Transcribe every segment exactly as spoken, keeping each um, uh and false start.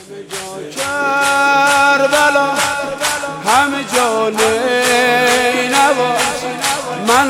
کربلا همه جا نینوا، من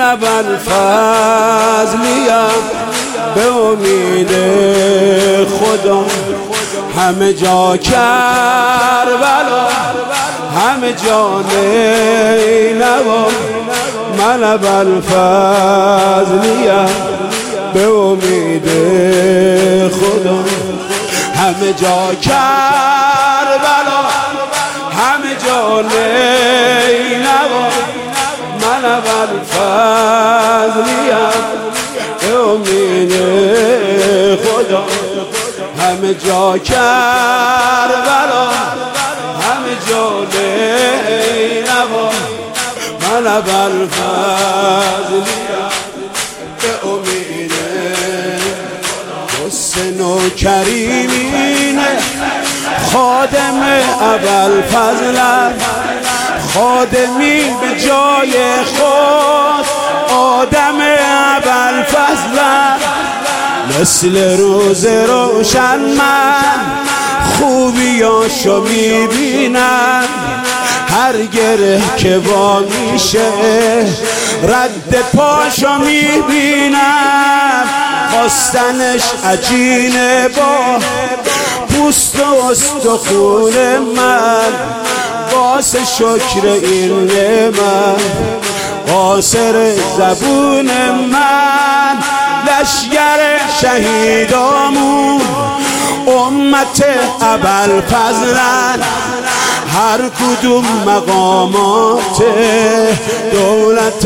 ابوالفضلیم به امید خدا. همه جا کربلا همه جا نینوا، من ابوالفضلیم به امید خدا. همه جا کربلا همه جا نینوا، من ابوالفضلیم به امید خدا. همه جا کربلا همه جا نینوا، من ابوالفضلیم به امید حسن و کریمینه خادم ابوالفضلم، خادمی به جای خود آدم ابوالفضلم. مثل روز روشن من خوبیاشو میبینم، هر گره که وا میشه رد پاشو میبینم. خواستنش عجینه با پوست و استخون من، واسه شکر این نعمت قاصر زبون من. لشگر شهیدامون امت ابوالفضلن، هر کدوم مقامات دولت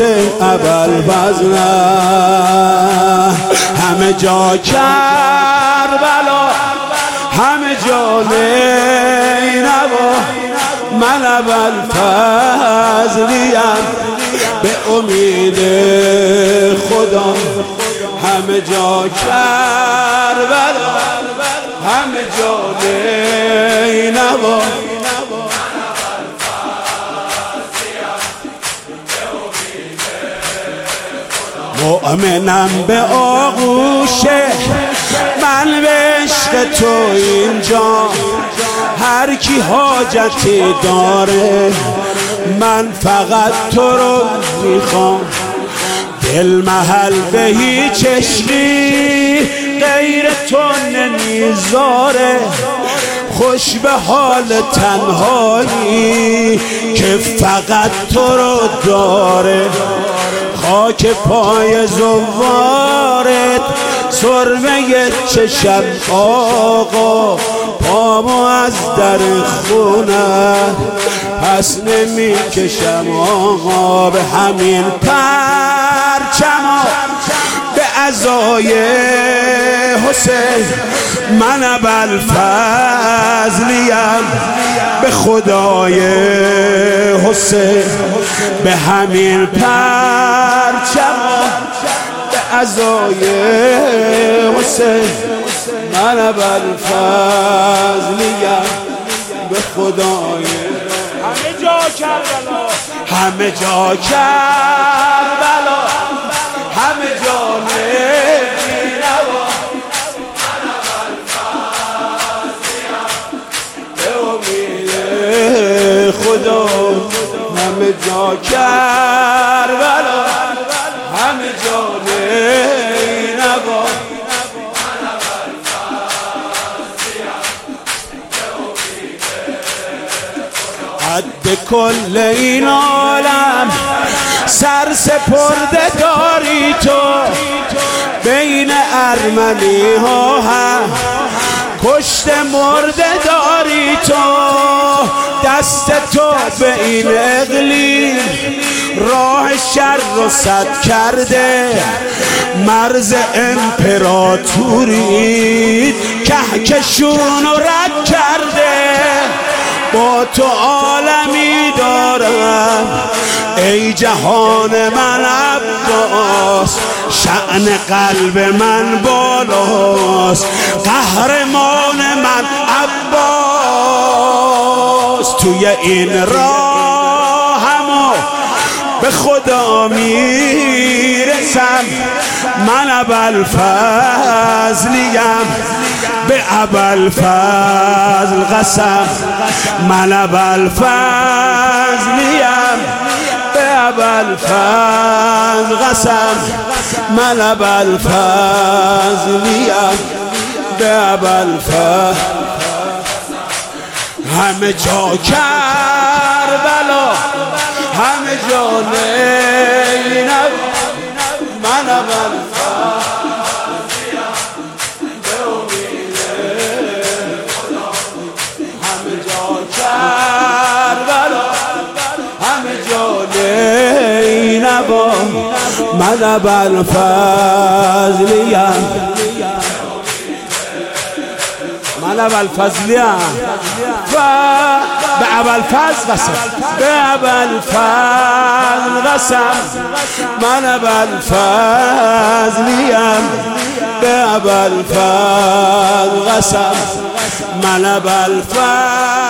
ابوالفضلن. همه جا کربلا همه جا نینوا، من ابوالفضلیم به امید خدا. همه جا کربلا همه جا نینوا، مؤمنم به آغوشه من به عشق تو اینجا. هر کی حاجتی داره من فقط تو رو میخوام. دل محل به هیچ عشقی غیر تو نمیذاره، خوش به حال تنهایی که فقط تو رو داره. خاک پای زوارت سرمه چشم آقا، پامو از در خونه پس نمی کشم آقا. به همین پرچما به عزای حسین من ابوالفضلیم، به خدای حسین به همین پرچما به عزای حسین من ابوالفضلیم، به خدای. همه جا کربلا همه جا کربلا همه جا نینوا، من ابوالفضلیم به امید خدا. همه جا کربلا همه جا نینوا، من ابوالفضلیم به امید خدا. حد کل این عالم سر سپرده داری تو، بین ارمنی ها هم کشت مرده داری تو. دست تو به این اقلیم راه شر رو سد کرده، مرز امپراتوری کهکشون رو رد کرده. با تو عالمی دارم ای جهان من عباس، شأن قلب من بالاست، قهرمان من عباس. توی این راهمو به خدا میرسم، من ابوالفضلیم به ابوالفضل قسم من ابوالفضلیم به ابوالفضل قسم من ابوالفضلیم به ابوالفضل همه جا کربلا همه جا زینب من ابوالفضلیم به امید خدا همه جا کربلا همه جا زینب من ابوالفضلیم من ابوالفضلیم و به ابوالفضل قسم به ابوالفضل قسم من ابوالفضلیم به ابوالفضل قسم من ابوالفضل